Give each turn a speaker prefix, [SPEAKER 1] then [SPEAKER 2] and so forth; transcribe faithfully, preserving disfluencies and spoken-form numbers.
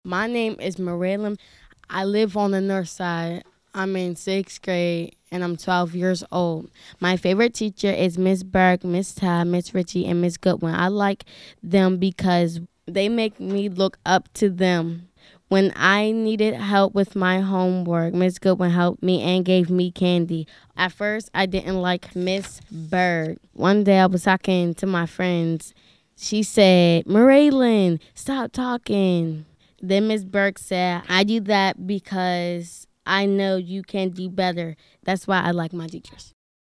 [SPEAKER 1] My name is Marilyn. I live on the north side. I'm in sixth grade and I'm twelve years old. My favorite teacher is Miss Berg, Miss Todd, Miss Ritchie, and Miss Goodwin. I like them because they make me look up to them. When I needed help with my homework, Miss Goodwin helped me and gave me candy. At first, I didn't like Miss Berg. One day I was talking to my friends. She said, Marilyn, stop talking. Then Miss Berg said, I do that because I know you can do better. That's why I like my teachers.